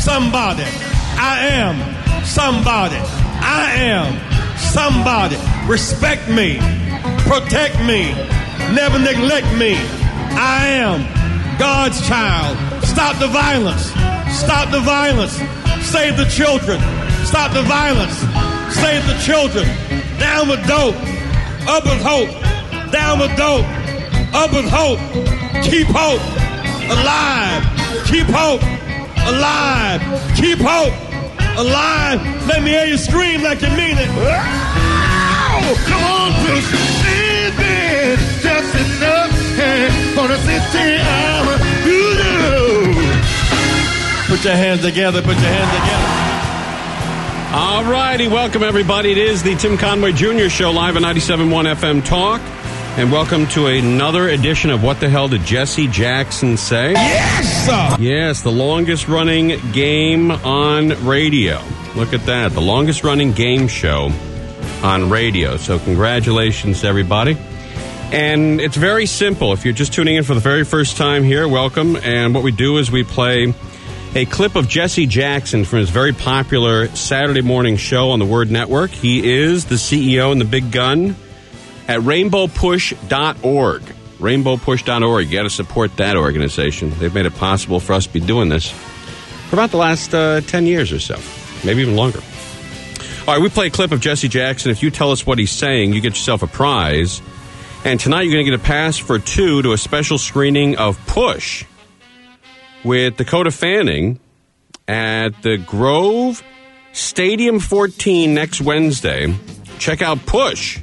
somebody. I am somebody. I am somebody. Respect me. Protect me. Never neglect me. I am God's child. Stop the violence. Stop the violence. Save the children. Stop the violence. Save the children. Down with dope. Up with hope. Down with dope. Up with hope. Keep hope alive. Keep hope alive. Keep hope alive. Let me hear you scream like you mean it. Oh, come on, push. Baby, just enough for the 60 hour. Put your hands together. Put your hands together. All righty. Welcome, everybody. It is the Tim Conway Jr. Show live on 97.1 FM Talk. And welcome to another edition of What the Hell Did Jesse Jackson Say? Yes, sir. Yes, the longest running game on radio. Look at that. The longest running game show on radio. So congratulations, everybody. And it's very simple. If you're just tuning in for the very first time here, welcome. And what we do is we play a clip of Jesse Jackson from his very popular Saturday morning show on the Word Network. He is the CEO and the big gun at rainbowpush.org. Rainbowpush.org. You got to support that organization. They've made it possible for us to be doing this for about the last 10 years or so, maybe even longer. All right, we play a clip of Jesse Jackson. If you tell us what he's saying, you get yourself a prize. And tonight you're going to get a pass for two to a special screening of Push with Dakota Fanning at the Grove Stadium 14 next Wednesday. Check out Push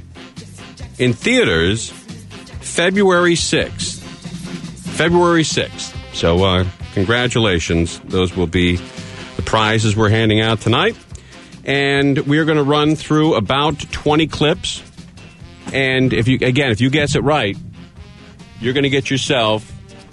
in theaters February 6th. February 6th. So congratulations. Those will be the prizes we're handing out tonight. And we're going to run through about 20 clips. And if you guess it right, you're going to get yourself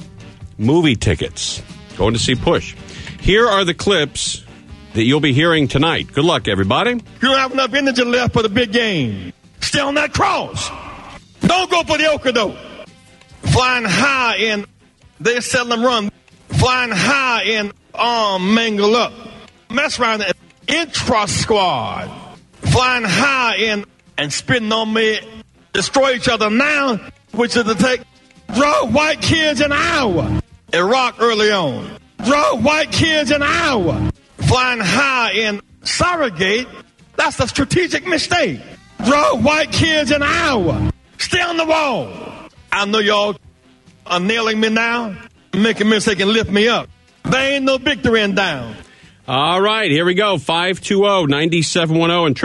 movie tickets. Going to see Push. Here are the clips that you'll be hearing tonight. Good luck, everybody. You don't have enough energy left for the big game. Stay on that cross. Don't go for the Okadoke. Flying high in, they seldom run. Flying high in, arm mangle up. Mess around the intra squad. Flying high in and spitting on me. Destroy each other now, which is to take, draw white kids an hour. Iraq early on. Draw white kids an hour. Flying high in surrogate, that's a strategic mistake. Draw white kids an hour. Stay on the wall. I know y'all are nailing me now, making me so they can lift me up. There ain't no victory in down. All right, here we go. 520-9710 and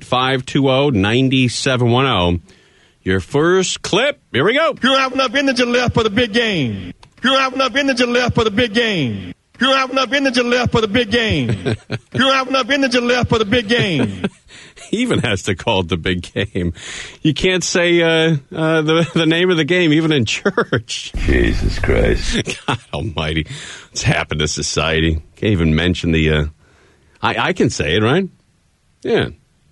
888-520-9710. Your first clip. Here we go. You don't have enough energy left for the big game. You don't have enough energy left for the big game. You don't have enough energy left for the big game. You don't have enough energy left for the big game. He even has to call it the big game. You can't say the name of the game even in church. Jesus Christ. God almighty. What's happened to society? Can't even mention the... I can say it, right? Yeah.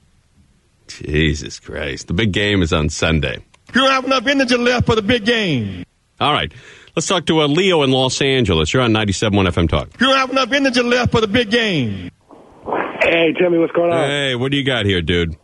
Jesus Christ. The big game is on Sunday. You don't have enough energy left for the big game. All right. Let's talk to Leo in Los Angeles. You're on 97.1 FM Talk. You don't have enough energy left for the big game. Hey, tell me what's going on. Hey, what do you got here, dude?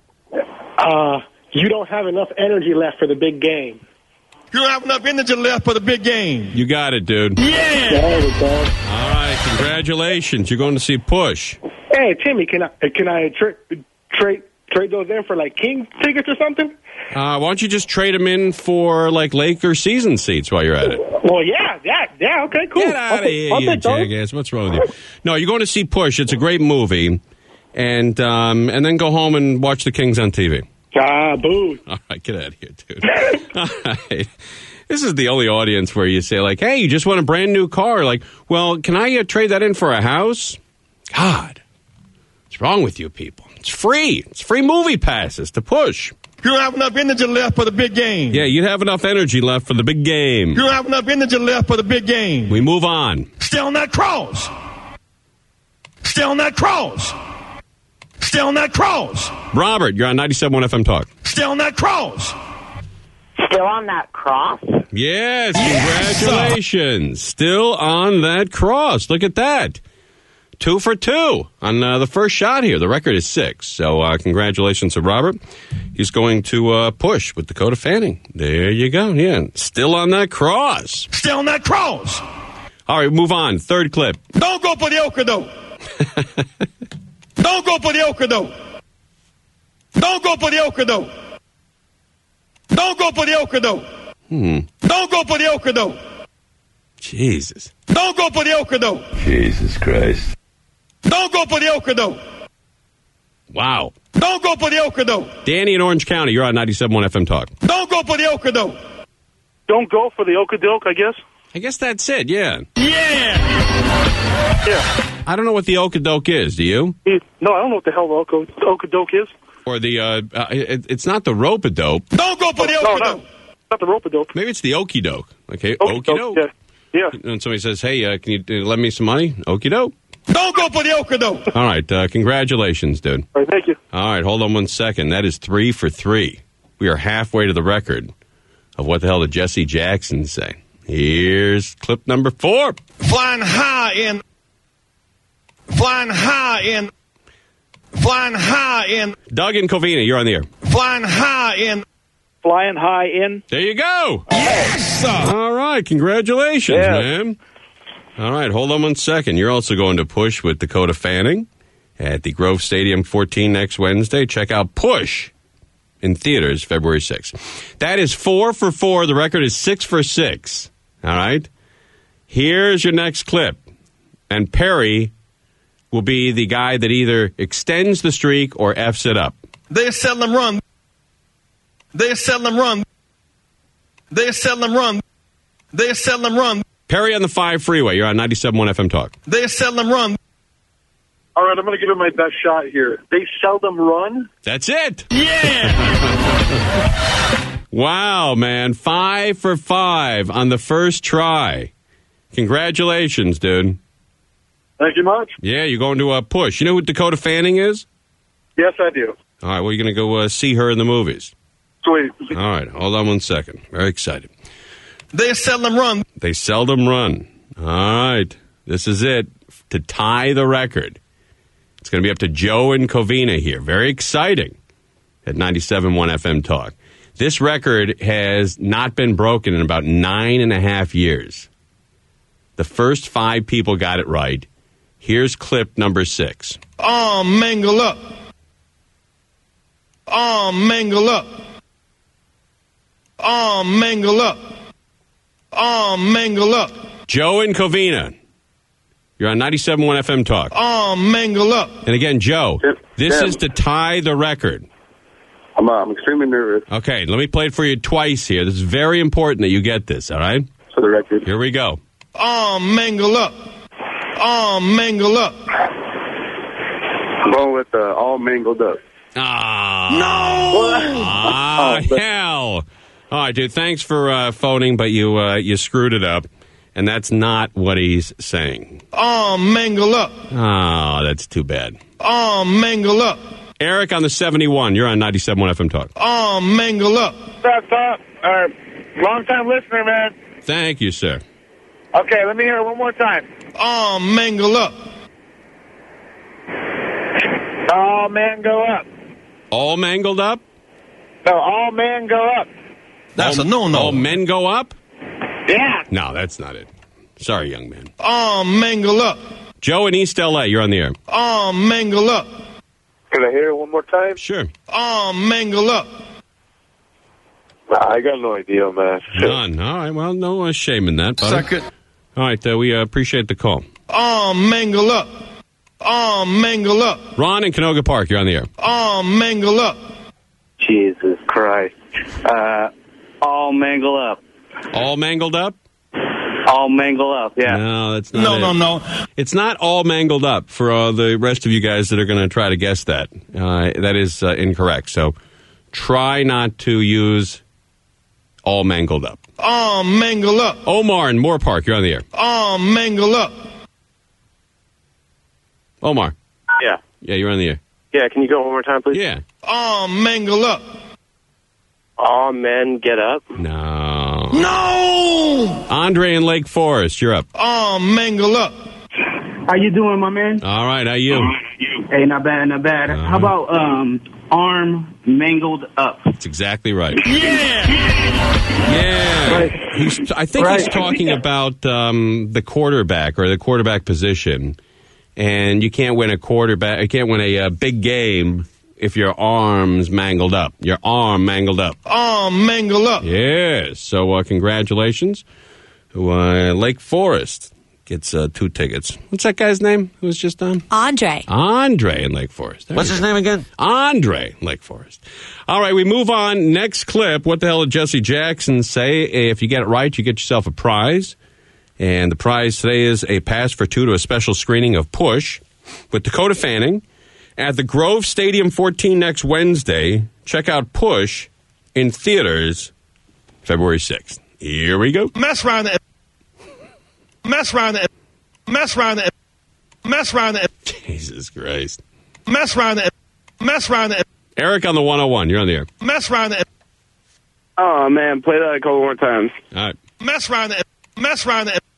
You don't have enough energy left for the big game. You don't have enough energy left for the big game. You got it, dude. Yeah! There we go. All right, congratulations. You're going to see Push. Hey, Timmy, can I trade those in for, like, King tickets or something? Why don't you just trade them in for, like, Laker season seats while you're at it? Well, yeah, okay, cool. Get out of here, you jackass. What's wrong with you? No, you're going to see Push. It's a great movie. And then go home and watch the Kings on TV. Boo. All right, get out of here, dude. All right. This is the only audience where you say, like, hey, you just want a brand new car. Like, well, can I trade that in for a house? God, what's wrong with you people? It's free. It's free movie passes to Push. You don't have enough energy left for the big game. Yeah, you have enough energy left for the big game. You don't have enough energy left for the big game. We move on. Stay on that cross. Stay on that cross. Stay on that cross. Robert, you're on 97.1 FM Talk. Stay on that cross. Still on that cross? Yes, congratulations. Still on that cross. Look at that. 2 for 2 on the first shot here. The record is 6. So congratulations to Robert. He's going to push with Dakota Fanning. There you go. Yeah, still on that cross. Stay on that cross. All right, move on. Third clip. Don't go for the okey-doke. Don't go for the okey-doke. Don't go for the okey-doke. Don't go for the okey-doke. Don't go for the okey-doke. Jesus. Don't go for the okey-doke. Jesus Christ. Don't go for the okey-doke. Wow. Don't go for the okey-doke. Danny in Orange County, you're on 97.1 FM Talk. Don't go for the okey-doke. Don't go for the okey-doke, I guess. I guess that's it, yeah. Yeah. Yeah. I don't know what the okey-doke is, do you? No, I don't know what the hell the okey-doke is. Or the, it's not the rope-a-dope. Don't go for the okey-doke. Not the rope-a-doke. Maybe it's the okey-doke. Okay, okey-doke. Yeah. And somebody says, hey, can you lend me some money? Okey-doke. Don't go for the okey-doke. All right, congratulations, dude. All right, thank you. All right, hold on 1 second. That is 3 for 3. We are halfway to the record of what the hell did Jesse Jackson say. Here's clip number 4. Flying high in. Flying high in. Flying high in. Doug and Covina, you're on the air. Flying high in. Flying high in. There you go. Yes, sir. All right, congratulations, man. All right, hold on 1 second. You're also going to Push with Dakota Fanning at the Grove Stadium 14 next Wednesday. Check out Push in theaters February 6th. That is 4 for 4. The record is 6 for 6. All right? Here's your next clip. And Perry will be the guy that either extends the streak or F's it up. They seldom run. They seldom run. They seldom run. They seldom run. Perry on the 5 freeway. You're on 97.1 FM Talk. They seldom run. All right, I'm going to give it my best shot here. They seldom run. That's it. Yeah. Wow, man. 5 for 5 on the first try. Congratulations, dude. Thank you much. Yeah, you're going to Push. You know who Dakota Fanning is? Yes, I do. All right, well, you're going to go see her in the movies. Sweet. All right, hold on 1 second. Very excited. They seldom run. They seldom run. All right, this is it to tie the record. It's going to be up to Joe and Covina here. Very exciting at 97.1 FM Talk. This record has not been broken in about 9.5 years. The first 5 people got it right. Here's clip number 6. Mangle up. Mangle up. Mangle up. Mangle up. Joe and Covina. You're on 97.1 FM Talk. Mangle up. And again, Joe, this Tim. is to tie the record. I'm extremely nervous Okay, let me play it for you twice here. This is very important that you get this, all right? for the record. Here we go. Mangle up. Mangle up. I'm going with all mangled up. Hell. All right, dude, thanks for phoning, but you screwed it up. And that's not what he's saying. Mangle up. Oh, that's too bad. Mangle up. Eric on the 71. You're on 97.1 FM Talk. Mangle up. What's up? Long time listener, man. Thank you, sir. Okay, let me hear it one more time. Mangle up. All men go up. All mangled up? No, all men go up. That's a no-no. All men go up? Yeah. No, that's not it. Sorry, young man. Mangle up. Joe in East L.A., you're on the air. Mangle up. Can I hear it one more time? Sure. Mangle up. I got no idea, man. None. All right, well, no shame in that, buddy. Second. All right, we appreciate the call. Mangle up. Mangle up. Ron in Canoga Park, you're on the air. Mangle up. Jesus Christ. All mangle up. All mangled up? All mangle up, yeah. No, that's not it. No. It's not all mangled up for the rest of you guys that are going to try to guess that. That is incorrect. So try not to use all mangled up. Mangle up. Omar in Moore Park, you're on the air. Mangle up. Omar. Yeah. Yeah, you're on the air. Yeah, can you go one more time, please? Yeah. Mangle up. All men get up. No. No! Andre in Lake Forest, you're up. Mangle up. How you doing, my man? All right, how you? Hey, not bad, not bad. How about arm mangled up? That's exactly right. Yeah. Right. I think he's talking about the quarterback or the quarterback position, and you can't win a quarterback. You can't win a big game if your arm's mangled up. Your arm mangled up. Arm mangled up. Yes. So congratulations to Lake Forest. Gets 2 tickets. What's that guy's name who was just on? Andre. Andre in Lake Forest. What's his name again? Andre in Lake Forest. All right, we move on. Next clip. What the hell did Jesse Jackson say? If you get it right, you get yourself a prize. And the prize today is a pass for 2 to a special screening of Push with Dakota Fanning at the Grove Stadium 14 next Wednesday. Check out Push in theaters February 6th. Here we go. Mess around and mess around and mess around and mess around and Jesus Christ. Mess around and mess around and Eric on the 101. You're on the air. Mess around and Oh, man, play that a couple more times. All right. mess around and mess around and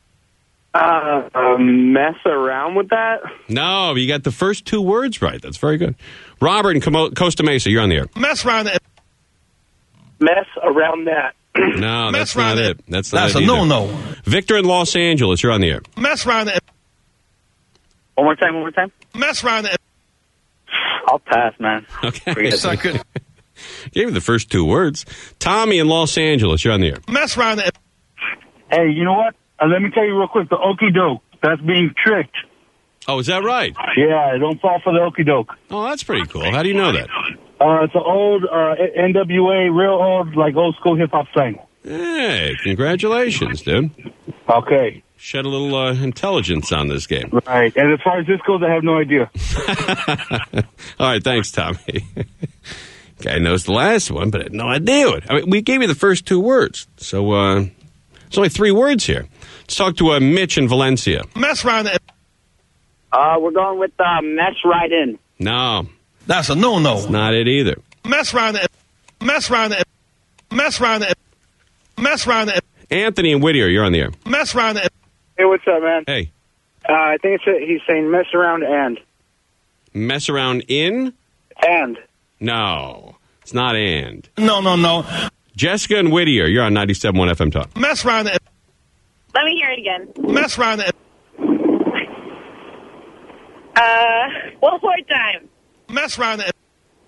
Mess around with that? No, you got the first 2 words right. That's very good. Robert in Costa Mesa. You're on the air. mess around and Mess around that. No, Mess that's not around it. That's that's not a it either. no-no. Victor in Los Angeles. You're on the air. Mess around and One more time. mess around and I'll pass, man. Okay. sucker. Gave you the first 2 words. Tommy in Los Angeles. You're on the air. Mess around and Hey, you know what? Let me tell you real quick. The okie doke. That's being tricked. Oh, is that right? Yeah, don't fall for the okie doke. Oh, that's pretty cool. How do you know that? It's an old NWA, real old, like old school hip hop thing. Hey, congratulations, dude. Okay. Shed a little intelligence on this game. Right. And as far as this goes, I have no idea. All right, thanks, Tommy. Guy knows the last one, but I had no idea it. I mean, we gave you the first 2 words, so there's only 3 words here. Let's talk to Mitch in Valencia. mess around and We're going with mess right in. No, that's a no-no. not it either. Mess around and mess around and mess around and mess around and Anthony in Whittier, you're on the air. mess around and Hey, what's up, man? Hey, I think he's saying mess around and. mess around in? And. No, it's not and. no. Jessica in Whittier, you're on 97.1 FM Talk. Mess around and Let me hear it again. mess around and One more time. mess around and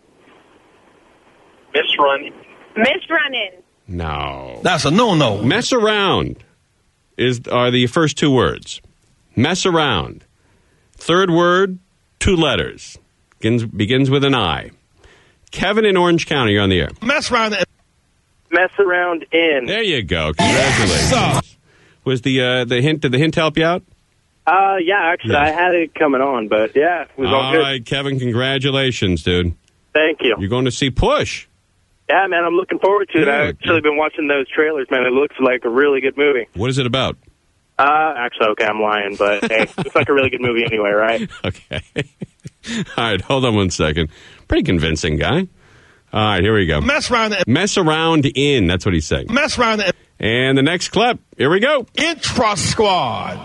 Misrun. Misrunning. No. that's a no-no. Mess around are the first 2 words. Mess around. 3rd word, 2 letters. Begins with an I. Kevin in Orange County, you're on the air. Mess around and Mess around in. There you go. Congratulations. Yes. Was the hint? Did the hint help you out? Yeah, actually, I had it coming on, but yeah, it was all All good. right, Kevin. Congratulations, dude. Thank you. You're going to see Push. Yeah, man, I'm looking forward to it. Good. I've actually been watching those trailers, man. It looks like a really good movie. What is it about? Actually, okay, I'm lying, but hey, it's like a really good movie anyway, right? Okay. All right, hold on one second. Pretty convincing guy. All right, here we go. mess around and Mess around in. That's what he's saying. mess around and And the next clip. Here we go. intra squad.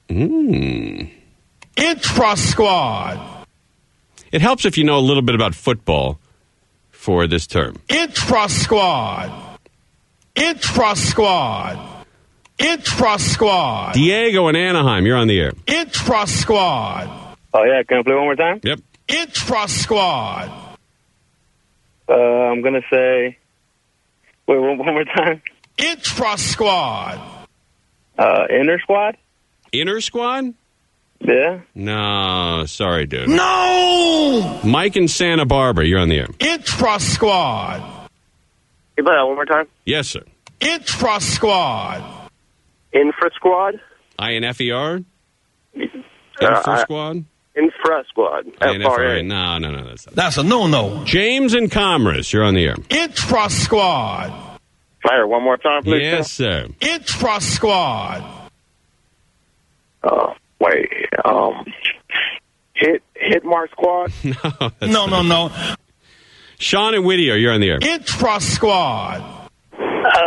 Intra squad. It helps if you know a little bit about football for this term. Intra squad. Intra squad. Intra squad. Diego in Anaheim, you're on the air. Intra squad. Oh, yeah, can I play one more time? Yep. Intra squad. I'm going to say, wait, one more time. Intra squad. Inner squad? Inner squad? Yeah. No, sorry, dude. No! Mike in Santa Barbara, you're on the air. Intra squad. Can you play that one more time? Yes, sir. Intra squad. Infra squad? INFER? Infra squad? Infra squad. INFRA. No, that's not. That's a no-no. James in Commerce, you're on the air. Intra squad. Fire one more time, please. Yes, sir. Intra squad. Wait, Hitmar squad? No. Sean in Whittier, you're on the air. Intra squad.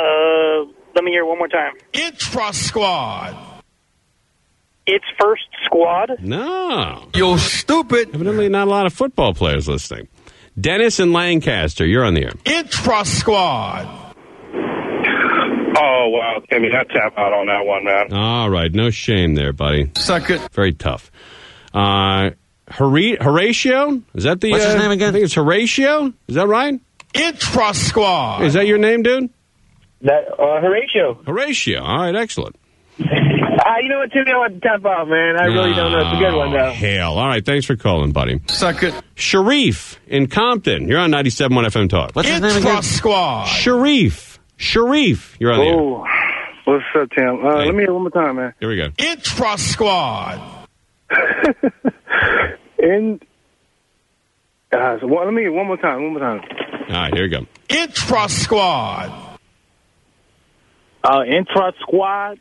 Let me hear it one more time. Intra squad. It's first Squad? No. You're stupid. Evidently not a lot of football players listening. Dennis in Lancaster, you're on the air. Intra squad. Oh, wow, Timmy, I tap out on that one, man. All right, no shame there, buddy. Suck it. Very tough. Horatio? Is that the... What's his name again? I think it's Horatio. Is that right? Intra squad. Is that your name, dude? Horatio. Horatio. All right, excellent. You know what, Timmy? I want to tap out, man. I really don't know. It's a good one, though. Hell. All right, thanks for calling, buddy. Suck it. Sharif in Compton. You're on 97.1 FM Talk. What's his name Intra again? squad. Sharif, you're on the air. Oh, what's up, Tim? Let me hear it one more time, man. Here we go. Intra squad. Let me hear it one more time. All right, here we go. Intra squad. Intra Squad?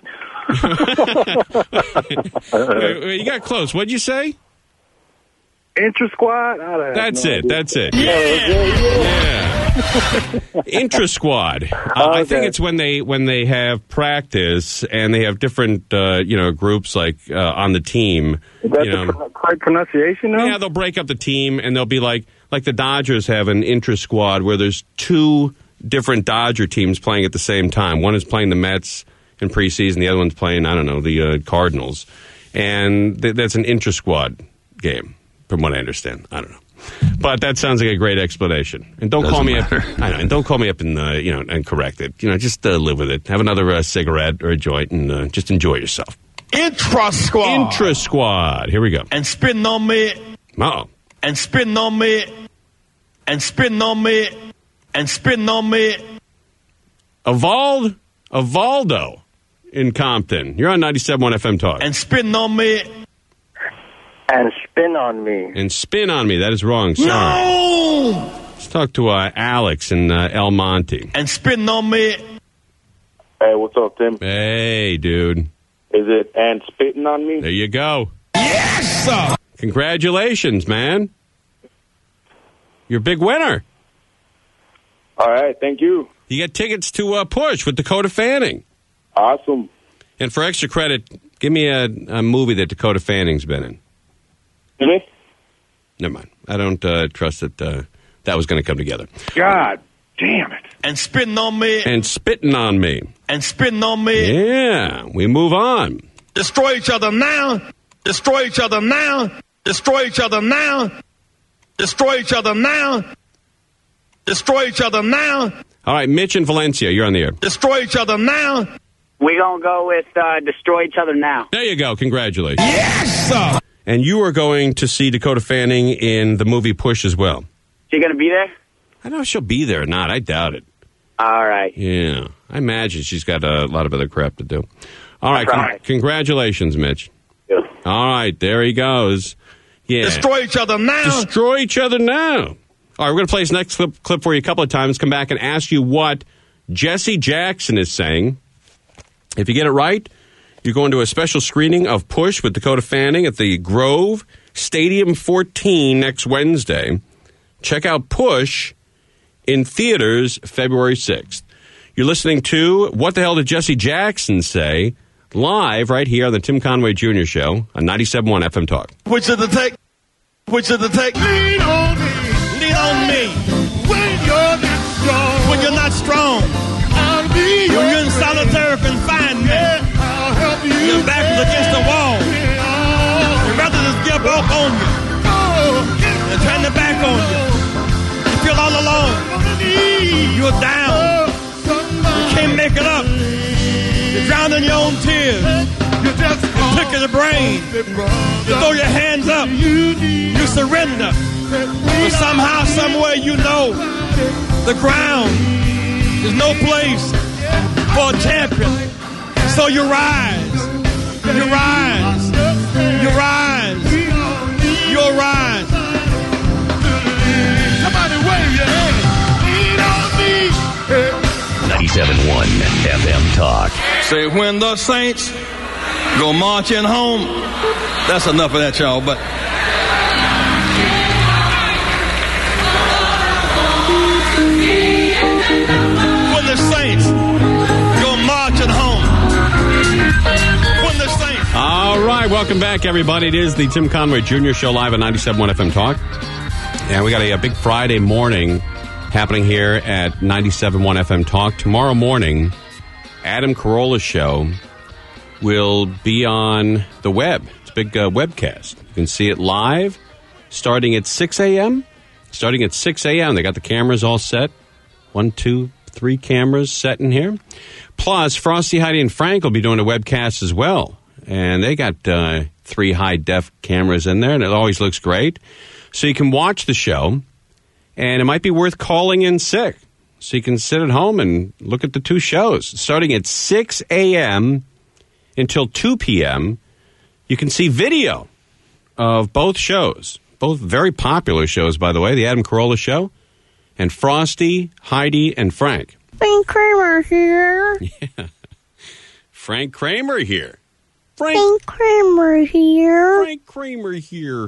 Wait, you got close. What'd you say? Intra Squad? That's it. Yeah. Intra squad. I think it's when they have practice and they have different groups like on the team. Is that the correct pronunciation, though? Yeah, they'll break up the team and they'll be like the Dodgers have an intra squad where there's two different Dodger teams playing at the same time. One is playing the Mets in preseason, the other one's playing, I don't know, the Cardinals. And that's an intra squad game, from what I understand. I don't know. But that sounds like a great explanation. And don't call me up. I know, and don't call me up and and correct it. Just live with it. Have another cigarette or a joint and just enjoy yourself. Intra squad. Intra squad. Here we go. And spitting on me. Uh-oh. And spitting on me. And spitting on me. And spitting on me. Evaldo in Compton. You're on 97.1 FM Talk. And spitting on me. And spin on me. And spin on me. That is wrong. Sorry. No! Let's talk to Alex in El Monte. And spitting on me. Hey, what's up, Tim? Hey, dude. Is it and spitting on me? There you go. Yes, sir. Congratulations, man. You're a big winner. All right, thank you. You get tickets to Push with Dakota Fanning. Awesome. And for extra credit, give me a movie that Dakota Fanning's been in. Really? Never mind. I don't trust that that was going to come together. God damn it. And spitting on me. And spitting on me. And spitting on me. Yeah, we move on. Destroy each other now. Destroy each other now. Destroy each other now. Destroy each other now. Destroy each other now. All right, Mitch in Valencia, you're on the air. Destroy each other now. We're going to go with Destroy Each Other Now. There you go. Congratulations. Yes, sir. And you are going to see Dakota Fanning in the movie Push as well. She going to be there? I don't know if she'll be there or not. I doubt it. All right. Yeah. I imagine she's got a lot of other crap to do. All right. Right. Congratulations, Mitch. Yeah. All right. There he goes. Yeah. Destroy each other now. Destroy each other now. All right. We're going to play this next clip for you a couple of times. Come back and ask you what Jesse Jackson is saying. If you get it right, you're going to a special screening of Push with Dakota Fanning at the Grove Stadium 14 next Wednesday. Check out Push in theaters February 6th. You're listening to What the Hell Did Jesse Jackson Say? Live right here on the Tim Conway Jr. Show on 97.1 FM Talk. Which of the take? Which of the take? Lean on me. Lean on me. When you're not strong. When you're not strong. I'll be when you're in solitary confinement. I'll help you. Your back is against the wall. You'd rather just give up on you. And turn their back on you. You feel all alone. You're down. You can't make it up. You're drowning your own tears. You're sick of the brain. You throw your hands up. You surrender. But somehow, somewhere, you know the ground is no place for a champion. So you rise. You rise. You rise. You'll rise. Somebody wave your hand. Lean on me. 97.1 FM Talk. Say when the saints go marching home. That's enough of that, y'all. But when the saints go marching home. When the saints. All right, welcome back, everybody. It is the Tim Conway Jr. Show live on 97.1 FM Talk. And we got a big Friday morning happening here at 97.1 FM Talk. Tomorrow morning, Adam Carolla's show will be on the web. It's a big webcast. You can see it live starting at 6 a.m. Starting at 6 a.m. They got the cameras all set. 1, 2, 3 cameras set in here. Plus, Frosty, Heidi, and Frank will be doing a webcast as well. And they got 3 high-def cameras in there, and it always looks great. So you can watch the show, and it might be worth calling in sick. So you can sit at home and look at the 2 shows. Starting at 6 a.m. until 2 p.m., you can see video of both shows. Both very popular shows, by the way, the Adam Carolla Show and Frosty, Heidi, and Frank. Frank Kramer here. Yeah. Frank Kramer here. Frank Kramer here. Frank Kramer here.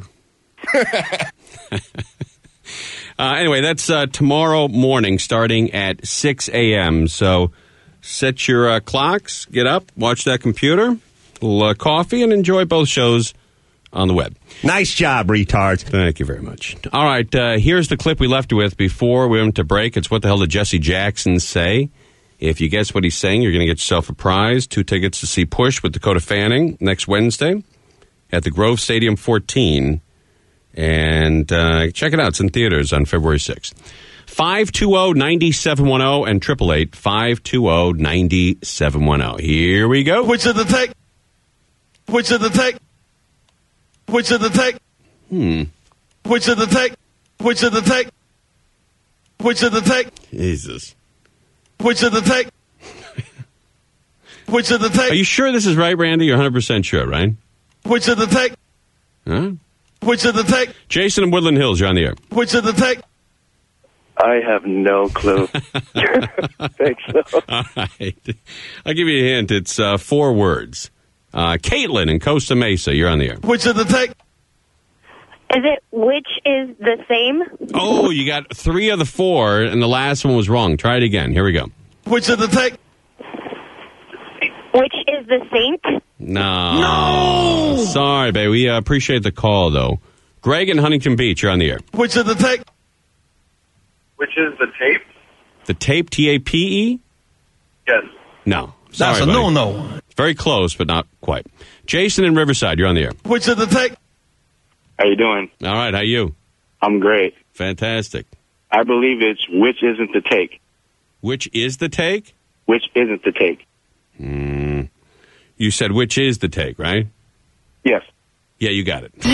Anyway, that's tomorrow morning starting at 6 a.m. So set your clocks, get up, watch that computer, a little coffee, and enjoy both shows on the web. Nice job, retards. Thank you very much. All right, here's the clip we left you with before we went to break. It's What the Hell Did Jesse Jackson Say? If you guess what he's saying, you're going to get yourself a prize. 2 tickets to see Push with Dakota Fanning next Wednesday at the Grove Stadium 14. And check it out. It's in theaters on February 6th. 520-9710 and 888-520-9710. Here we go. Which of the take? Which of the take? Which of the take? Which of the take? Which of the take? Which of the take? Jesus. Which of the take? Which of the take? Are you sure this is right, Randy? You're 100% sure, right? Which of the take? Huh? Which of the take? Jason in Woodland Hills, you're on the air. Which of the take? I have no clue. Thanks. All right. I'll give you a hint. It's 4 words. Caitlin in Costa Mesa, you're on the air. Which of the take? Is it which is the same? Oh, you got 3 of the 4, and the last one was wrong. Try it again. Here we go. Which of the take? Which is the saint? No. Sorry, babe. We appreciate the call, though. Greg in Huntington Beach, you're on the air. Which of the take? Which is the tape? The tape, T-A-P-E? Yes. No. Sorry, That's a buddy. no-no. Very close, but not quite. Jason in Riverside, you're on the air. Which of the take? How you doing? All right, how you? I'm great. Fantastic. I believe it's which isn't the take. Which is the take? Which isn't the take? You said which is the take, right? Yes. Yeah, you got it.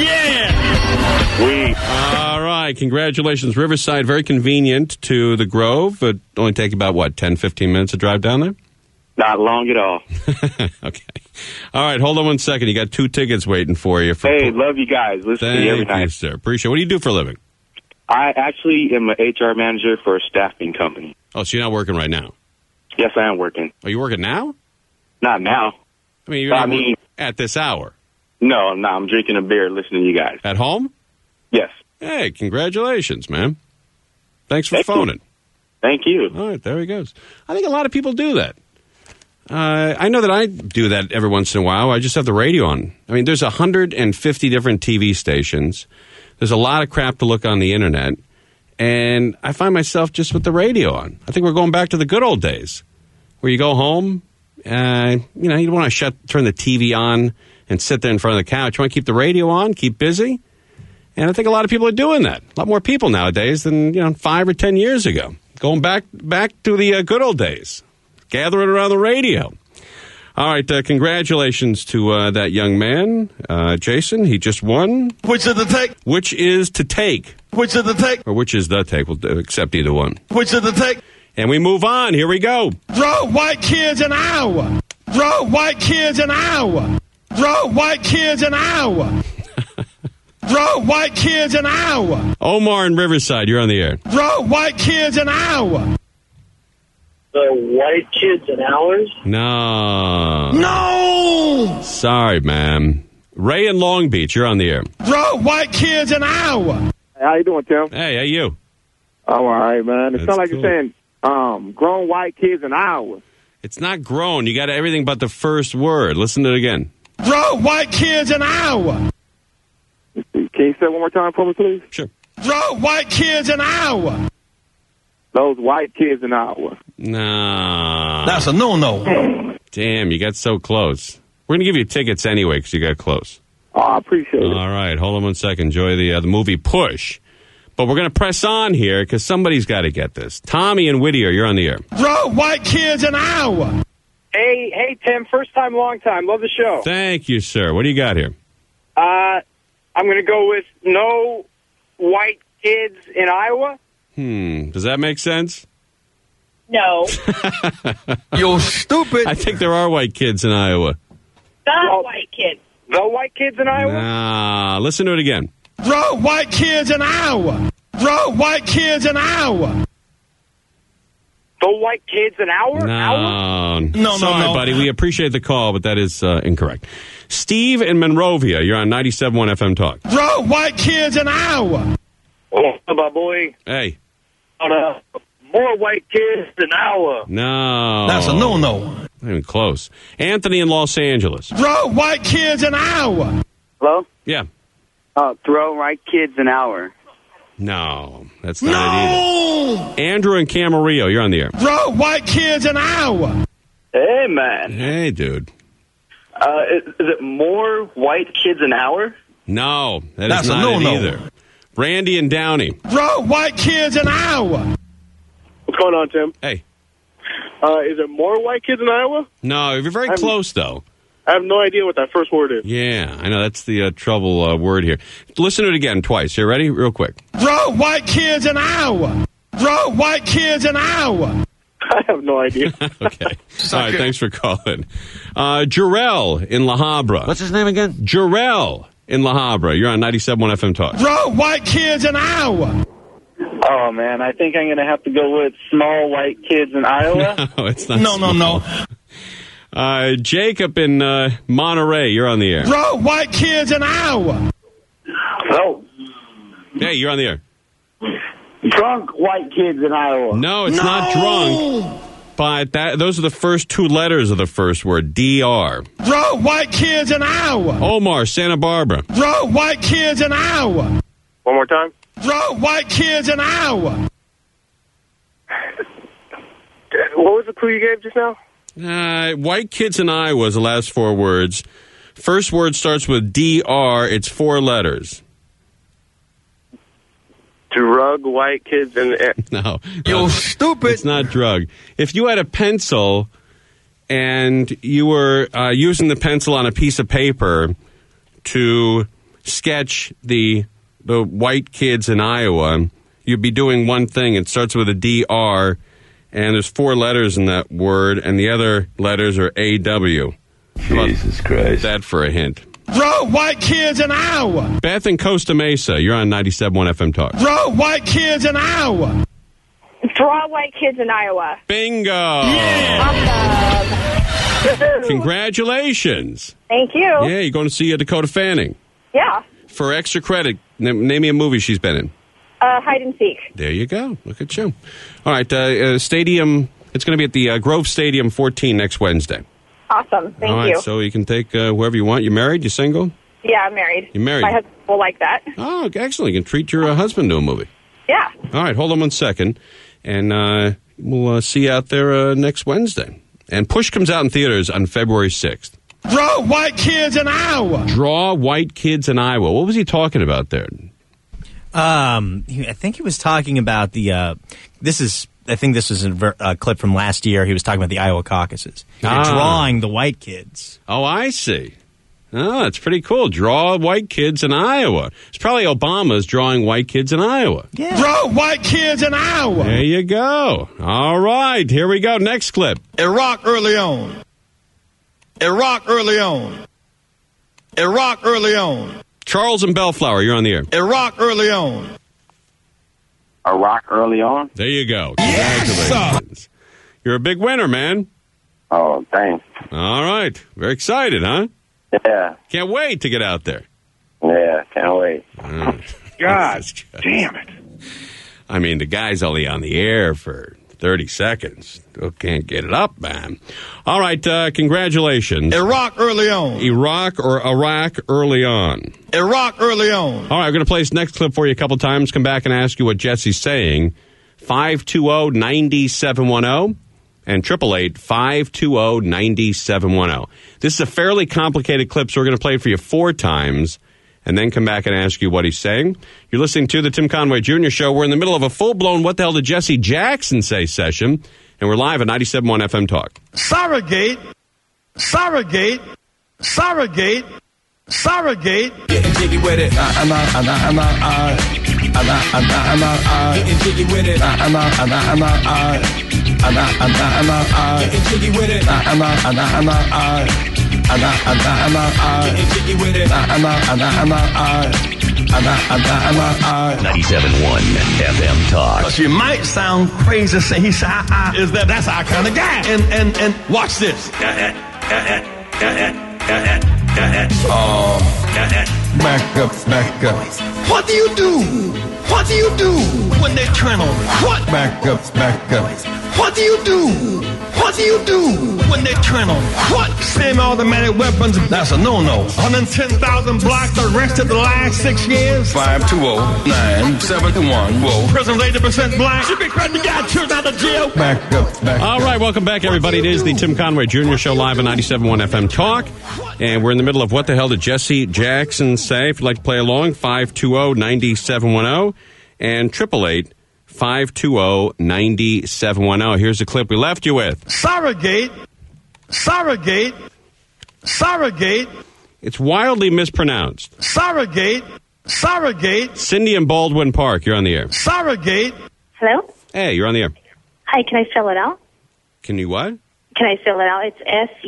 We. All right, congratulations, Riverside. Very convenient to the Grove. It only take about, 10, 15 minutes to drive down there? Not long at all. Okay. All right, hold on 1 second. You got 2 tickets waiting for you. Hey, love you guys. Listen to you every Thank you, night. sir. Appreciate it. What do you do for a living? I actually am an HR manager for a staffing company. Oh, so you're not working right now? Yes, I am working. Are you working now? Not now. I mean, you're not working at this hour. No, I'm drinking a beer listening to you guys. At home? Yes. Hey, congratulations, man. Thanks for phoning. Thank you. All right, there he goes. I think a lot of people do that. I know that I do that every once in a while. I just have the radio on. I mean, there's 150 different TV stations. There's a lot of crap to look on the internet. And I find myself just with the radio on. I think we're going back to the good old days where you go home, you don't want to turn the TV on and sit there in front of the couch. You want to keep the radio on, keep busy. And I think a lot of people are doing that. A lot more people nowadays than 5 or 10 years ago. Going back to the good old days. Gathering around the radio. All right, congratulations to that young man, Jason. He just won. Which of the take? Which is to take. Which of the take? Or which is the take. We'll accept either one. Which of the take? And we move on. Here we go. Draw white kids an hour. Draw white kids an hour. Draw white kids an hour. Draw white kids an hour. Omar in Riverside, you're on the air. Draw white kids an hour. The white kids and hours? No. Sorry, ma'am. Ray in Long Beach, you're on the air. Draw white kids an hour. Hey, how you doing, Tim? Hey, how you? I'm all right, man. It That's sounds like cool. you're saying grown white kids an hour. It's not grown. You got everything but the first word. Listen to it again. Draw white kids in Iowa. Can you say it one more time for me, please? Sure. Draw white kids in Iowa. Those white kids in Iowa. No. That's a no-no. Damn, you got so close. We're going to give you tickets anyway because you got close. Oh, I appreciate it. All right, hold on 1 second. Enjoy the movie Push. But we're going to press on here because somebody's got to get this. Tommy and Whittier, you're on the air. Draw white kids in Iowa. Hey, Tim. First time, long time. Love the show. Thank you, sir. What do you got here? I'm going to go with no white kids in Iowa. Does that make sense? No. You're stupid. I think there are white kids in Iowa. The white kids. The white kids in Iowa? Nah, listen to it again. Draw white kids in Iowa. Draw white kids in Iowa. The white kids in Iowa? No. Sorry, no. buddy. We appreciate the call, but that is incorrect. Steve in Monrovia, you're on 97.1 FM Talk. Draw white kids in Iowa. Oh, my boy. Hey. More white kids in Iowa. No. That's a no-no. Not even close. Anthony in Los Angeles. Draw white kids in Iowa. Hello? Yeah. Throw white kids an hour. No, that's not it either. Andrew in Camarillo, you're on the air. Draw white kids in Iowa. Hey, man. Hey, dude. Is it more white kids an hour? No, That's is a not no-no. it either. Randy and Downey. Draw white kids in Iowa. What's going on, Tim? Hey. Is it more white kids in Iowa? No, you're very close, though. I have no idea what that first word is. Yeah, I know. That's the trouble word here. Listen to it again twice. You ready? Real quick. Draw white kids in Iowa. Draw white kids in Iowa. I have no idea. Okay. All right, thanks for calling. Jarrell in La Habra. What's his name again? Jarrell in La Habra. You're on 97.1 FM Talk. Draw white kids in Iowa. Oh, man. I think I'm going to have to go with small white kids in Iowa. No, it's not. No. Jacob in Monterey. You're on the air. Draw white kids in Iowa. No. Hey, you're on the air. Drunk white kids in Iowa. No, it's not drunk. But those are the first two letters of the first word, DR. Draw white kids in Iowa. Omar, Santa Barbara. Draw white kids in Iowa. One more time. Draw white kids in Iowa. What was the clue you gave just now? White kids in Iowa is the last four words. First word starts with DR. It's four letters. Drug white kids in No. You're stupid. It's not drug. If you had a pencil and you were using the pencil on a piece of paper to sketch the white kids in Iowa, you'd be doing one thing. It starts with a DR, and there's four letters in that word, and the other letters are AW. Jesus Christ. That for a hint. Draw white kids in Iowa. Beth in Costa Mesa, you're on 97.1 FM Talk. Draw white kids in Iowa. Draw white kids in Iowa. Bingo! Awesome. Congratulations. Thank you. Yeah, you're going to see Dakota Fanning. Yeah. For extra credit, name me a movie she's been in. Hide and seek. There you go. Look at you. All right, stadium, it's going to be at the Grove Stadium 14 next Wednesday. Awesome. Thank All right, you. so you can take whoever you want. You married? You single? Yeah, I'm married. You're married? My husband will like that. Oh, excellent. You can treat your husband to a movie. Yeah. All right, hold on 1 second, and we'll see you out there next Wednesday. And Push comes out in theaters on February 6th. Draw white kids in Iowa. Draw white kids in Iowa. What was he talking about there? I think he was talking about the. I think this is a clip from last year. He was talking about the Iowa caucuses. They're drawing the white kids. Oh, I see. Oh, that's pretty cool. Draw white kids in Iowa. It's probably Obama's drawing white kids in Iowa. Yeah. Draw white kids in Iowa. There you go. All right, here we go. Next clip. Iraq early on. Iraq early on. Iraq early on. Charles and Bellflower, you're on the air. Iraq early on. Iraq early on? There you go. Congratulations. You're a big winner, man. Oh, thanks. All right. Very excited, huh? Yeah. Can't wait to get out there. Yeah, can't wait. God damn it. I mean, the guy's only on the air for 30 seconds. Still can't get it up, man. All right, congratulations. Iraq early on. Iraq or Iraq early on. Iraq early on. All right, I'm going to play this next clip for you a couple times. Come back and ask you what Jesse's saying. 520-9710 and 888-520-9710. This is a fairly complicated clip, so we're going to play it for you 4 times and then come back and ask you what he's saying. You're listening to the Tim Conway Jr. Show. We're in the middle of a full-blown What the Hell Did Jesse Jackson Say session, and we're live at 97.1 FM Talk. Surrogate. Getting jiggy with it. Getting jiggy with it. Getting jiggy with it. Getting jiggy with it. 97.1 FM Talk. But you might sound crazy saying he said, that's our kind of guy. And watch this. Back up. What do you do? What do you do when they turn on? What? Back up. What do you do? What do you do when they turn on? What? Semi-automatic weapons, that's a no-no. 110,000 blacks arrested the last 6 years. 520-971. Whoa. Prison's 80% black. Should be credited to God, children out of jail. Back up. All right, welcome back, everybody. It is the Tim Conway Jr. Show live on 97.1 FM Talk. And we're in the middle of What the Hell Did Jesse Jackson Say? If you'd like to play along, 520-9710 and 888-520-9710. Here's the clip we left you with. Surrogate. It's wildly mispronounced. Surrogate. Cindy in Baldwin Park, you're on the air. Surrogate. Hello? Hey, you're on the air. Hi, can I spell it out? Can you what? Can I spell it out? It's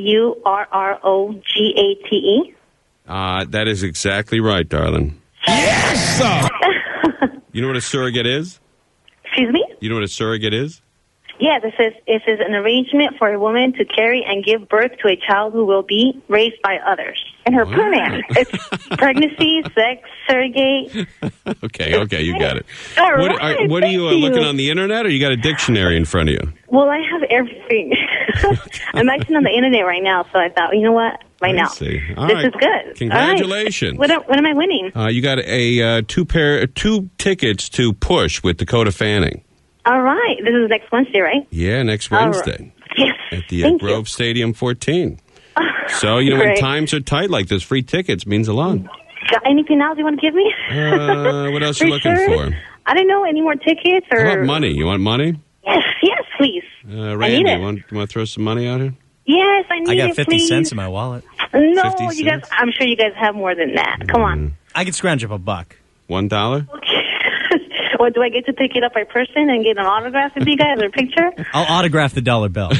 Surrogate. That is exactly right, darling. Yes, sir. You know what a surrogate is? Excuse me? You know what a surrogate is? Yeah, this is an arrangement for a woman to carry and give birth to a child who will be raised by others. And her pronouns. It's pregnancy, sex, surrogate. Okay, you got it. All right, what are you looking on the internet, or you got a dictionary in front of you? Well, I have everything. I'm actually on the internet right now, so I thought, you know what? Right now. See. This is good. Congratulations. All right. What am I winning? You got a two tickets to Push with Dakota Fanning. All right. This is next Wednesday, right? Yeah, next Wednesday. Right. Yes. At the Grove Stadium 14. So, when times are tight like this, free tickets means a lot. Got anything else you want to give me? What else are you looking for? I don't know. Any more tickets? Or... How about money? You want money? Yes, please. Randy, you want to throw some money out here? Yes, I need it, I got 50 please. cents in my wallet. No, you guys. I'm sure you guys have more than that. Come on. I could scrounge up $1. $1? Okay. Well, do I get to pick it up by person and get an autograph with you guys or a picture? I'll autograph the $1 bill.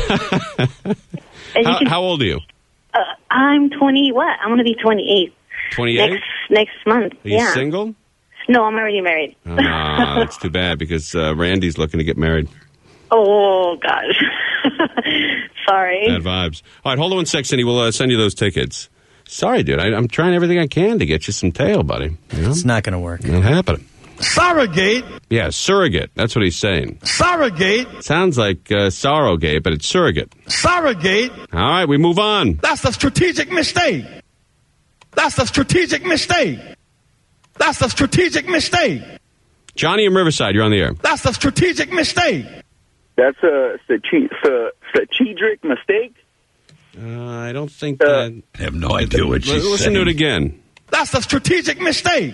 How old are you? I'm 20. What? I'm going to be 28. 28? Next month. Are you single? No, I'm already married. That's too bad because Randy's looking to get married. Oh, gosh. Sorry. Bad vibes. All right, hold on 1 sec, Cindy. We'll send you those tickets. Sorry, dude. I'm trying everything I can to get you some tail, buddy. It's not going to work. Not happening. Surrogate. Yeah, surrogate. That's what he's saying. Surrogate. Sounds like sorrowgate, but it's surrogate. Surrogate. All right, we move on. That's a strategic mistake. Johnny in Riverside, you're on the air. That's a strategic mistake. That's a strategic mistake? I don't think that... I have no idea what she's saying. Listen to it again. That's a strategic mistake.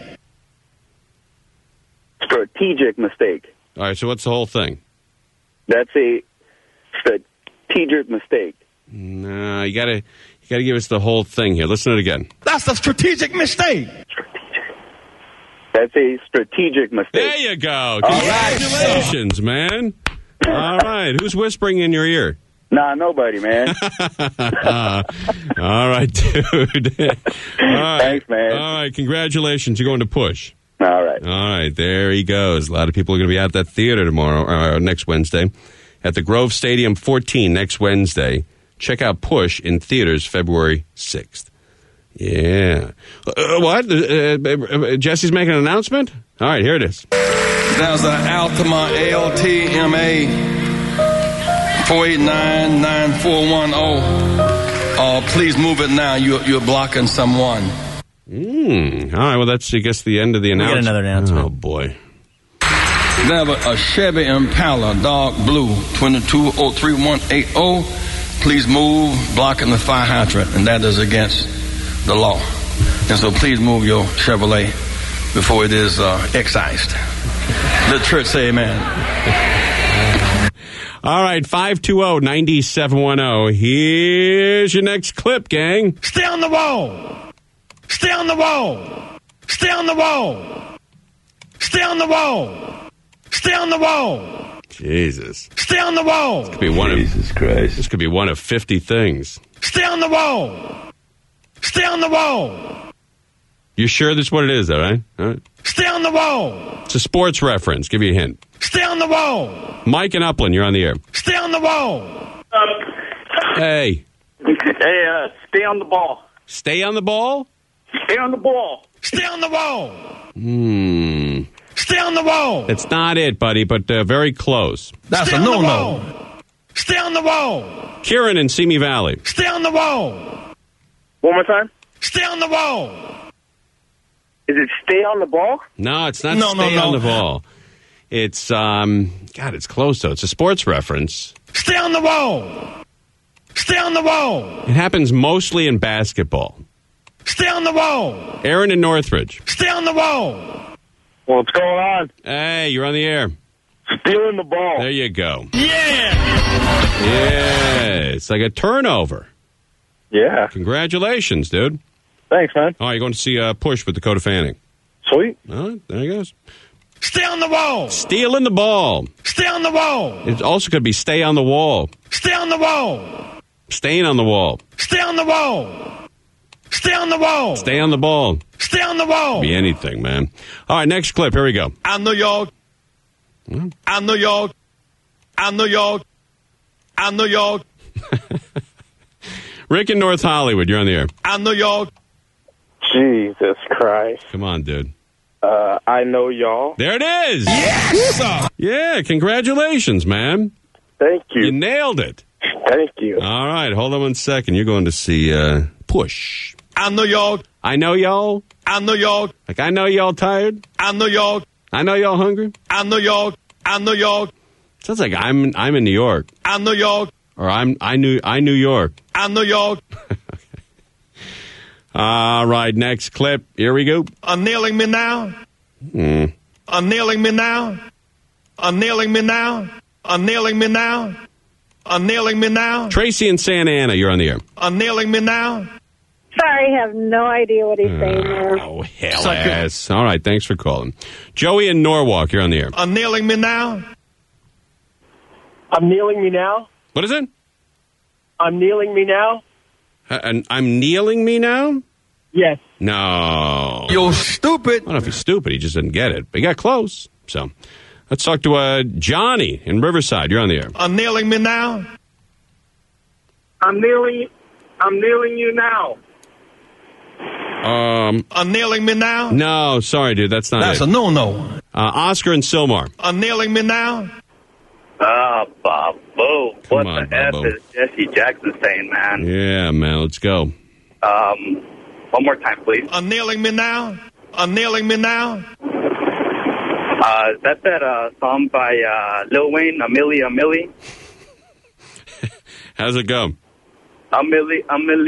Strategic mistake. All right, so what's the whole thing? That's a strategic mistake. No, you gotta give us the whole thing here. Listen to it again. That's a strategic mistake. That's a strategic mistake. There you go. Congratulations, man. All right. Who's whispering in your ear? Nah, nobody, man. All right, dude. All right. Thanks, man. All right, congratulations. You're going to Push. All right. All right, there he goes. A lot of people are going to be at that theater next Wednesday. At the Grove Stadium 14 next Wednesday. Check out Push in theaters February 6th. Yeah. What? Jesse's making an announcement? All right, here it is. That was an Altima ALTMA 489-9410. Please move it now. You're blocking someone. All right, well, that's, I guess, the end of the announcement. We got another announcement. Oh, boy. They have a Chevy Impala, dark blue, 2203180. Please move, blocking the fire hydrant, and that is against the law. And so please move your Chevrolet before it is excised. The church say amen. All right, 520-9710. Here's your next clip, gang. Stay on the wall. Stay on the wall. Stay on the wall. Stay on the wall. Stay on the wall. Jesus. Stay on the wall. This could be one Jesus Christ. This could be one of 50 things. Stay on the wall. Stay on the wall. You sure that's what it is, all right? All right. Stay on the wall. It's a sports reference. Give you a hint. Stay on the wall. Mike and Upland, you're on the air. Stay on the wall. Hey. Hey, stay on the ball. Stay on the ball? Stay on the ball. Stay on the wall. Stay on the wall. It's not it, buddy, but very close. That's a no-no. Stay on the wall. Kieran in Simi Valley. Stay on the wall. One more time. Stay on the wall. Is it stay on the ball? No, it's not stay on the ball. It's, God, it's close, though. It's a sports reference. Stay on the wall. Stay on the wall. It happens mostly in basketball. Stay on the wall. Aaron in Northridge. Stay on the wall. What's going on? Hey, you're on the air. Stealing the ball. There you go. Yeah. Yeah, it's like a turnover. Yeah. Congratulations, dude. Thanks, man. Oh, you're going to see Push with Dakota Fanning. Sweet. All right, there he goes. Stay on the wall. Stealing the ball. Stay on the wall. It also could be stay on the wall. Stay on the wall. Staying on the wall. Stay on the wall. Stay on the wall. Stay on the ball. Stay on the wall. Be anything, man. All right, next clip. Here we go. I New York. I New York. I New York. I New York. Rick in North Hollywood, you're on the air. I New York. Jesus Christ. Come on, dude. I know y'all. There it is. Yes. Yeah, congratulations, man. Thank you. You nailed it. Thank you. All right, hold on one second. You're going to see Push. I New York. I know y'all. I New York. Like, I know y'all tired. I New York. I know y'all hungry. I New York. I New York. Sounds like I'm in New York. I New York. Or I New York. I New York. All right, next clip. Here we go. Kneeling me now. Kneeling me now. Kneeling me now. Kneeling me now. Kneeling me now. Tracy in Santa Ana, you're on the air. Kneeling me now. Sorry, I have no idea what he's saying there. Oh, hell ass. All right, thanks for calling. Joey in Norwalk, you're on the air. Kneeling me now. I'm kneeling me now. What is it? I'm kneeling me now. And I'm kneeling me now? Yes. No. You're stupid. I don't know if he's stupid. He just didn't get it. But he got close. So let's talk to Johnny in Riverside. You're on the air. Kneeling me now. I'm kneeling you now. Kneeling me now. No, sorry, dude. That's not That's it. a no-no. Oscar and Silmar. Kneeling me now. Bobo. Come What on, the F Bobo. is Jesse Jackson saying, man? Yeah, man. Let's go. One more time, please. Kneeling me now. Kneeling me now. Is that song by Lil Wayne, A Milli? How's it go? A millionaire.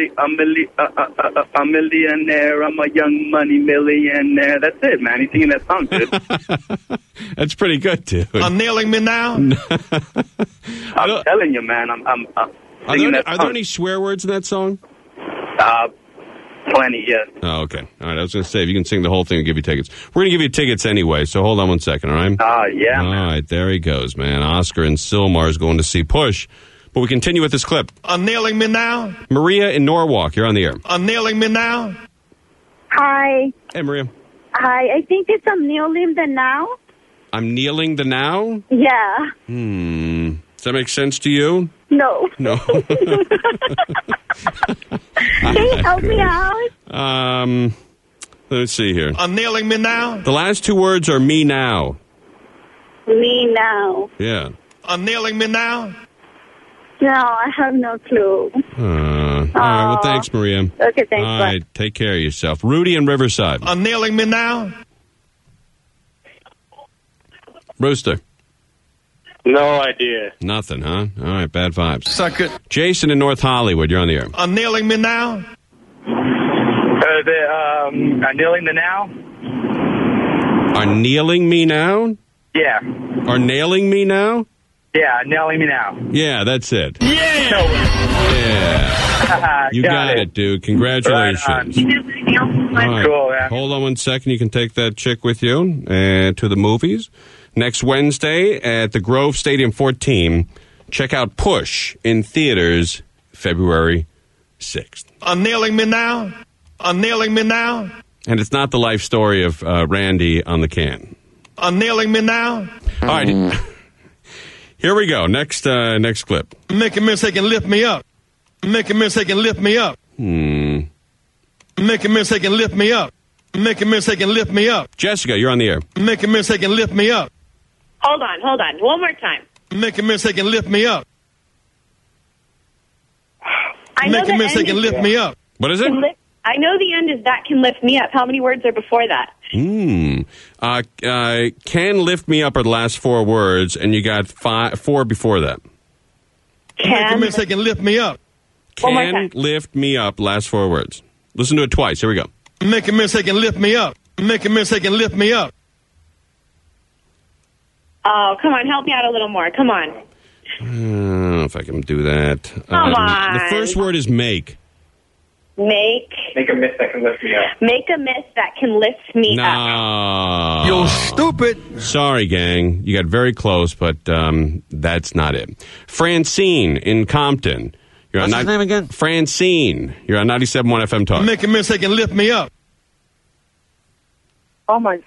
I'm a young money millionaire. That's it, man. He's singing that song, dude. That's pretty good, dude. Kneeling me now. I'm telling you, man. I'm singing that song. Are there any swear words in that song? Plenty, yes. Oh, okay. All right. I was going to say, if you can sing the whole thing, we'll give you tickets. We're going to give you tickets anyway, so hold on one second, all right? Yeah, All right. There he goes, man. Oscar and Silmar is going to see Push. But we continue with this clip. Kneeling me now. Maria in Norwalk, you're on the air. Kneeling me now. Hi. Hey, Maria. Hi. I think it's I'm kneeling the now. I'm kneeling the now? Yeah. Does that make sense to you? No. No. Can you help me out? Let's see here. Kneeling me now. The last two words are me now. Me now. Yeah. Kneeling me now. No, I have no clue. All right, well, thanks, Maria. Okay, thanks. All right, take care of yourself. Rudy in Riverside. Nailing me now? Rooster. No idea. Nothing, huh? All right, bad vibes. Suck it. Jason in North Hollywood, you're on the air. Nailing me now? Nailing the now? Are kneeling me now? Yeah. Are nailing me now? Yeah, nailing me now. Yeah, that's it. Yeah! Yeah. You got it, dude. Congratulations. All right. Cool, man. Hold on 1 second. You can take that chick with you to the movies. Next Wednesday at the Grove Stadium 14. Check out Push in theaters February 6th. Nailing me now? Nailing me now? And it's not the life story of Randy on the can. Nailing me now? All right. Here we go. Next clip. Make a mistake and lift me up. Make a mistake and lift me up. Make a mistake and lift me up. Make a mistake and lift me up. Jessica, you're on the air. Make a mistake and lift me up. Hold on. One more time. Make a mistake and lift me up. Make a mistake and lift me up. What is it? I know the end is that can lift me up. How many words are before that? Can lift me up are the last 4 words, and you got 4 before that. Make a mistake and lift me up. Can lift me up, last 4 words. Listen to it twice. Here we go. Make a mistake and lift me up. Make a mistake and lift me up. Oh, come on. Help me out a little more. Come on. I don't know if I can do that. Come on. The first word is make. Make a miss that can lift me up. Make a miss that can lift me up. No. You're stupid. Sorry, gang. You got very close, but that's not it. Francine in Compton. What's his name again? Francine. You're on 97.1 FM Talk. Make a mistake and lift me up. Oh, my.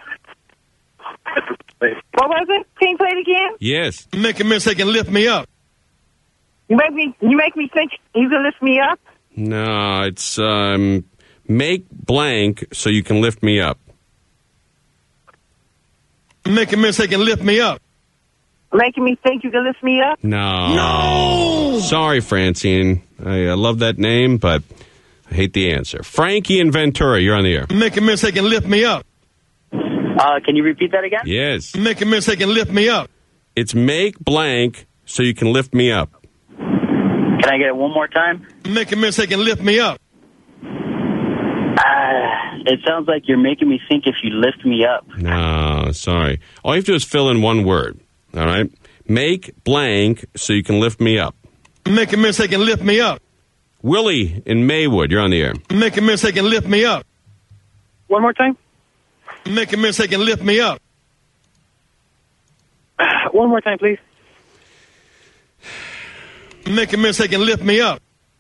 What was it? Can you play it again? Yes. Make a mistake and lift me up. You make me think you can lift me up? No, it's make blank so you can lift me up. Make a mistake and lift me up. Making me think you can lift me up? No. Sorry, Francine. I love that name, but I hate the answer. Frankie in Ventura, you're on the air. Make a mistake and lift me up. Can you repeat that again? Yes. Make a mistake and lift me up. It's make blank so you can lift me up. Can I get it one more time? Make a mistake and lift me up. It sounds like you're making me think if you lift me up. No, sorry. All you have to do is fill in one word. All right? Make blank so you can lift me up. Make a mistake and lift me up. Willie in Maywood, you're on the air. Make a mistake and lift me up. One more time? Make a mistake and lift me up. One more time, please. Make a mistake and lift me up.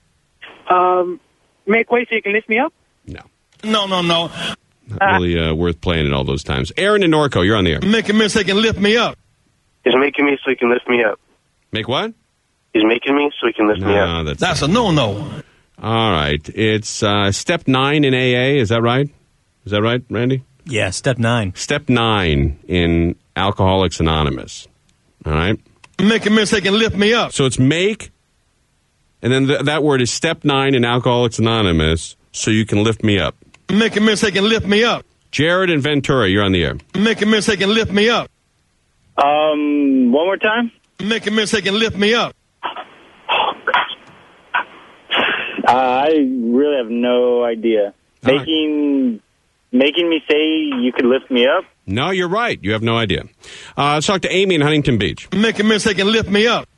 Make way so you can lift me up? No. Not really worth playing it all those times. Aaron in Norco, you're on the air. Make a mistake and lift me up. He's making me so he can lift me up. Make what? He's making me so he can lift me up. That's a no-no. All right. It's step 9 in AA. Is that right? Is that right, Randy? Yeah, step 9. Step 9 in Alcoholics Anonymous. All right? Make a mistake and lift me up. So it's make, and then that word is step 9 in Alcoholics Anonymous, so you can lift me up. Make a mistake and lift me up. Jared in Ventura, you're on the air. Make a mistake and lift me up. One more time? Make a mistake and lift me up. I really have no idea. Making me say you could lift me up? No, you're right. You have no idea. Let's talk to Amy in Huntington Beach. Make a mistake and lift me up.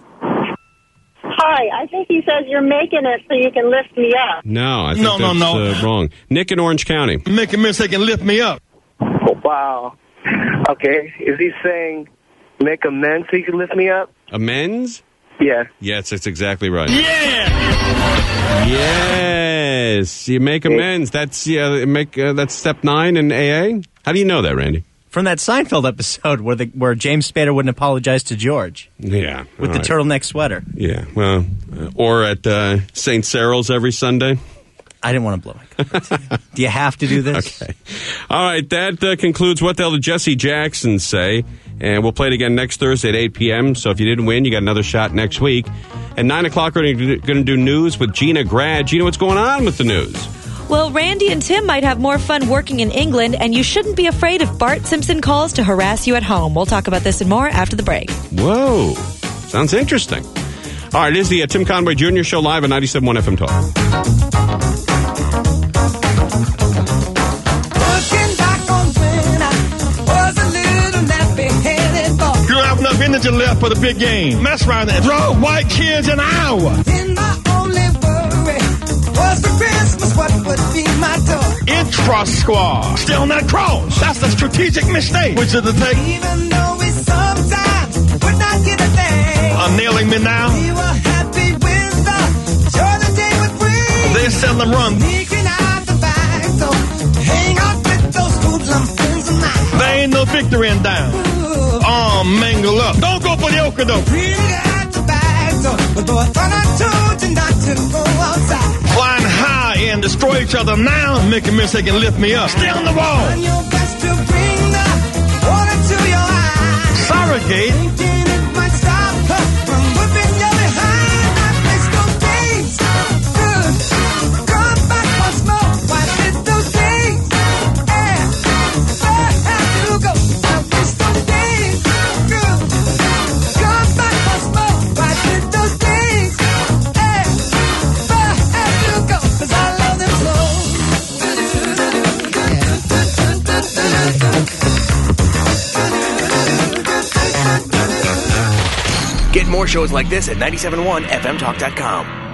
Hi, I think he says you're making it so you can lift me up. No, I think that's wrong. Nick in Orange County. Make a mistake and lift me up. Oh, wow. Okay, is he saying make amends so you can lift me up? Amends? Yeah. Yes, that's exactly right. Yeah! Yes, you make amends. That's that's step 9 in AA. How do you know that, Randy? From that Seinfeld episode where James Spader wouldn't apologize to George. Yeah, with the turtleneck sweater. Yeah, well, or at St. Cyril's every Sunday. I didn't want to blow my cover. Do you have to do this? Okay. All right, that concludes What the Hell Did Jesse Jackson Say? And we'll play it again next Thursday at 8 p.m. So if you didn't win, you got another shot next week. At 9 o'clock, we're going to do news with Gina Grad. Gina, what's going on with the news? Well, Randy and Tim might have more fun working in England, and you shouldn't be afraid if Bart Simpson calls to harass you at home. We'll talk about this and more after the break. Whoa. Sounds interesting. All right, it is the Tim Conway Jr. Show live on 97.1 FM Talk. You don't have enough energy left for the big game. Mess around and draw white kids an hour. Intra squad. Stay on that cross. That's a strategic mistake. Which is to take. Even though we sometimes would not get a thing. Nailing me now. We were happy with the joy the day would bring. They seldom run. Sneaking out the back door. Hang out with those hoodlum friends of mine. There ain't no victory in down. Arm mangle up. Don't go for the okra though. Really at the back door. But boy, I thought I told you not to go outside. Flying high and destroy each other now. Make a mistake and lift me up. Stay on the wall. Done your best to bring the water to your eyes. Surrogate. Thinking it might stop her from whipping you behind. I miss those days. Good. Come back once more. Why miss those days? Yeah. Where have you go? I miss those days. Good. Come back once more. Why miss those days? Yeah. Where have you go? 'Cause I love them so. Get more shows like this at 97.1fmtalk.com.